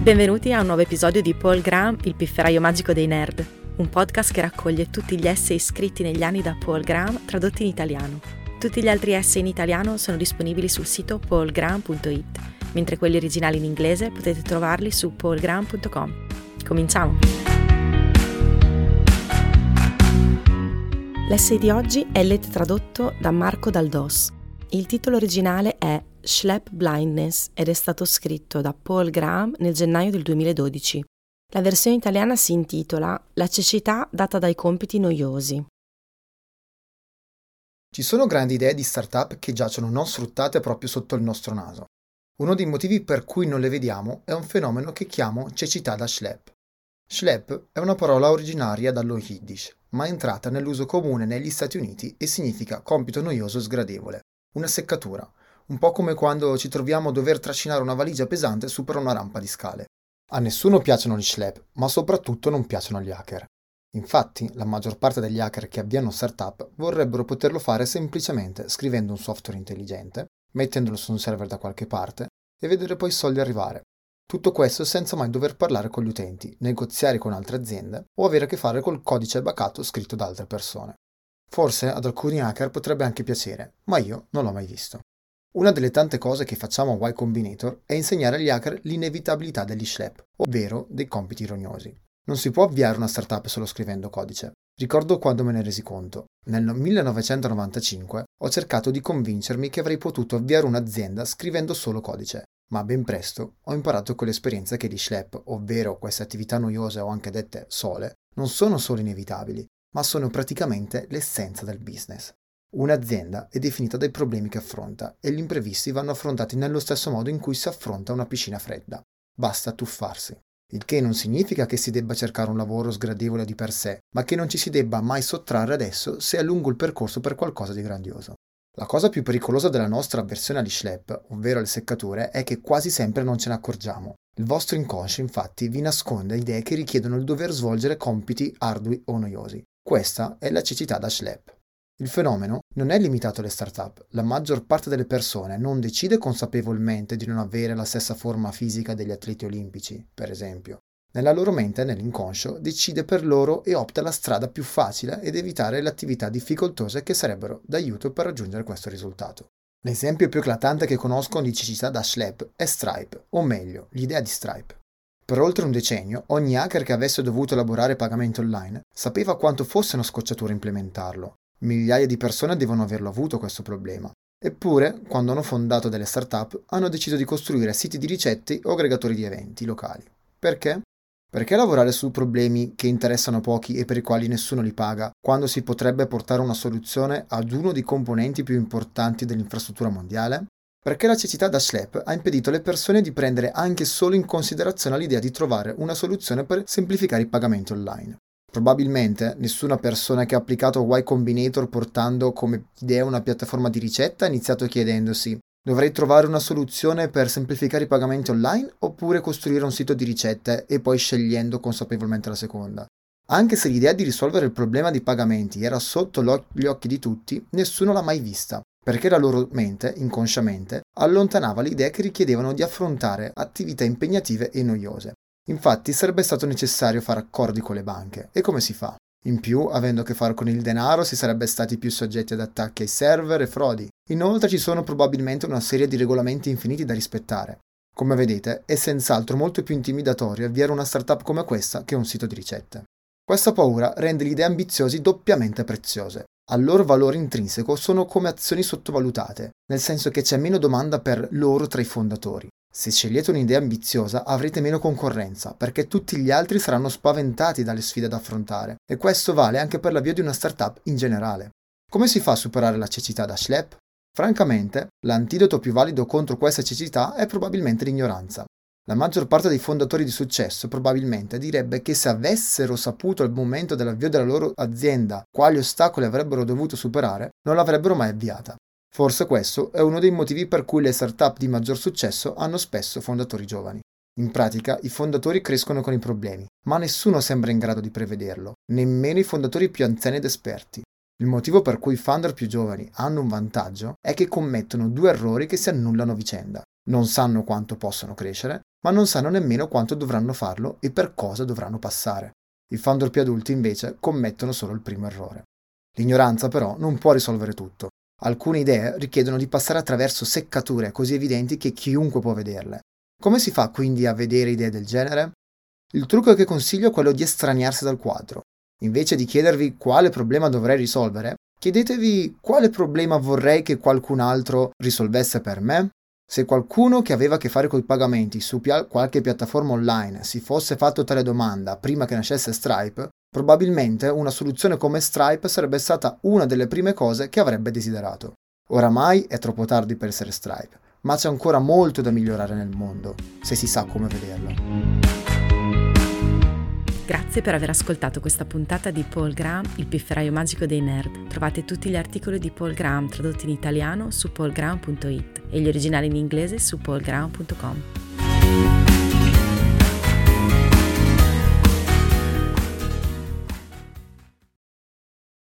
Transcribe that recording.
Benvenuti a un nuovo episodio di Paul Graham, il pifferaio magico dei nerd, un podcast che raccoglie tutti gli essay scritti negli anni da Paul Graham tradotti in italiano. Tutti gli altri essay in italiano sono disponibili sul sito paulgraham.it, mentre quelli originali in inglese potete trovarli su paulgraham.com. Cominciamo! L'essay di oggi è letto tradotto da Marco Daldos. Il titolo originale è Schlepp Blindness ed è stato scritto da Paul Graham nel gennaio del 2012. La versione italiana si intitola La cecità data dai compiti noiosi. Ci sono grandi idee di startup che giacciono non sfruttate proprio sotto il nostro naso. Uno dei motivi per cui non le vediamo è un fenomeno che chiamo cecità da Schlepp. Schlepp è una parola originaria dallo Yiddish, ma è entrata nell'uso comune negli Stati Uniti e significa compito noioso e sgradevole, una seccatura, un po' come quando ci troviamo a dover trascinare una valigia pesante su per una rampa di scale. A nessuno piacciono gli Schlepp, ma soprattutto non piacciono gli hacker. Infatti, la maggior parte degli hacker che avviano startup vorrebbero poterlo fare semplicemente scrivendo un software intelligente, mettendolo su un server da qualche parte e vedere poi i soldi arrivare. Tutto questo senza mai dover parlare con gli utenti, negoziare con altre aziende o avere a che fare col codice bacato scritto da altre persone. Forse ad alcuni hacker potrebbe anche piacere, ma io non l'ho mai visto. Una delle tante cose che facciamo a Y Combinator è insegnare agli hacker l'inevitabilità degli Schlepp, ovvero dei compiti rognosi. Non si può avviare una startup solo scrivendo codice. Ricordo quando me ne resi conto. Nel 1995 ho cercato di convincermi che avrei potuto avviare un'azienda scrivendo solo codice, ma ben presto ho imparato con l'esperienza che gli Schlepp, ovvero queste attività noiose o anche dette sole, non sono solo inevitabili, ma sono praticamente l'essenza del business. Un'azienda è definita dai problemi che affronta e gli imprevisti vanno affrontati nello stesso modo in cui si affronta una piscina fredda. Basta tuffarsi. Il che non significa che si debba cercare un lavoro sgradevole di per sé, ma che non ci si debba mai sottrarre ad esso se è lungo il percorso per qualcosa di grandioso. La cosa più pericolosa della nostra avversione agli Schlepp, ovvero le seccature, è che quasi sempre non ce ne accorgiamo. Il vostro inconscio, infatti, vi nasconde idee che richiedono il dover svolgere compiti ardui o noiosi. Questa è la cecità da Schlepp. Il fenomeno non è limitato alle startup. La maggior parte delle persone non decide consapevolmente di non avere la stessa forma fisica degli atleti olimpici, per esempio. Nella loro mente, nell'inconscio, decide per loro e opta la strada più facile ed evitare le attività difficoltose che sarebbero d'aiuto per raggiungere questo risultato. L'esempio più eclatante che conosco di cecità da Schlepp è Stripe, o meglio, l'idea di Stripe. Per oltre un decennio, ogni hacker che avesse dovuto elaborare pagamenti online sapeva quanto fosse una scocciatura implementarlo. Migliaia di persone devono averlo avuto questo problema. Eppure, quando hanno fondato delle startup, hanno deciso di costruire siti di ricette o aggregatori di eventi locali. Perché? Perché lavorare su problemi che interessano pochi e per i quali nessuno li paga, quando si potrebbe portare una soluzione ad uno dei componenti più importanti dell'infrastruttura mondiale? Perché la cecità da Schlepp ha impedito alle persone di prendere anche solo in considerazione l'idea di trovare una soluzione per semplificare i pagamenti online. Probabilmente nessuna persona che ha applicato Y Combinator portando come idea una piattaforma di ricetta ha iniziato chiedendosi: dovrei trovare una soluzione per semplificare i pagamenti online oppure costruire un sito di ricette e poi scegliendo consapevolmente la seconda. Anche se l'idea di risolvere il problema dei pagamenti era sotto gli occhi di tutti, nessuno l'ha mai vista, perché la loro mente, inconsciamente, allontanava le idee che richiedevano di affrontare attività impegnative e noiose. Infatti sarebbe stato necessario fare accordi con le banche. E come si fa? In più, avendo a che fare con il denaro, si sarebbe stati più soggetti ad attacchi ai server e frodi. Inoltre ci sono probabilmente una serie di regolamenti infiniti da rispettare. Come vedete, è senz'altro molto più intimidatorio avviare una startup come questa che un sito di ricette. Questa paura rende le idee ambiziosi doppiamente preziose. Al loro valore intrinseco sono come azioni sottovalutate, nel senso che c'è meno domanda per loro tra i fondatori. Se scegliete un'idea ambiziosa avrete meno concorrenza, perché tutti gli altri saranno spaventati dalle sfide da affrontare, e questo vale anche per l'avvio di una startup in generale. Come si fa a superare la cecità da Schlepp? Francamente, l'antidoto più valido contro questa cecità è probabilmente l'ignoranza. La maggior parte dei fondatori di successo probabilmente direbbe che se avessero saputo al momento dell'avvio della loro azienda quali ostacoli avrebbero dovuto superare, non l'avrebbero mai avviata. Forse questo è uno dei motivi per cui le startup di maggior successo hanno spesso fondatori giovani. In pratica, i fondatori crescono con i problemi, ma nessuno sembra in grado di prevederlo, nemmeno i fondatori più anziani ed esperti. Il motivo per cui i founder più giovani hanno un vantaggio è che commettono due errori che si annullano a vicenda. non sanno quanto possono crescere, ma non sanno nemmeno quanto dovranno farlo e per cosa dovranno passare. I founder più adulti invece commettono solo il primo errore. L'ignoranza però non può risolvere tutto. Alcune idee richiedono di passare attraverso seccature così evidenti che chiunque può vederle. Come si fa quindi a vedere idee del genere? Il trucco che consiglio è quello di estraniarsi dal quadro. Invece di chiedervi quale problema dovrei risolvere, chiedetevi quale problema vorrei che qualcun altro risolvesse per me. Se qualcuno che aveva a che fare con i pagamenti su qualche piattaforma online si fosse fatto tale domanda prima che nascesse Stripe, probabilmente una soluzione come Stripe sarebbe stata una delle prime cose che avrebbe desiderato. Oramai è troppo tardi per essere Stripe, ma c'è ancora molto da migliorare nel mondo, se si sa come vederlo. Grazie per aver ascoltato questa puntata di Paul Graham, il pifferaio magico dei nerd. Trovate tutti gli articoli di Paul Graham tradotti in italiano su paulgraham.it e gli originali in inglese su paulgraham.com.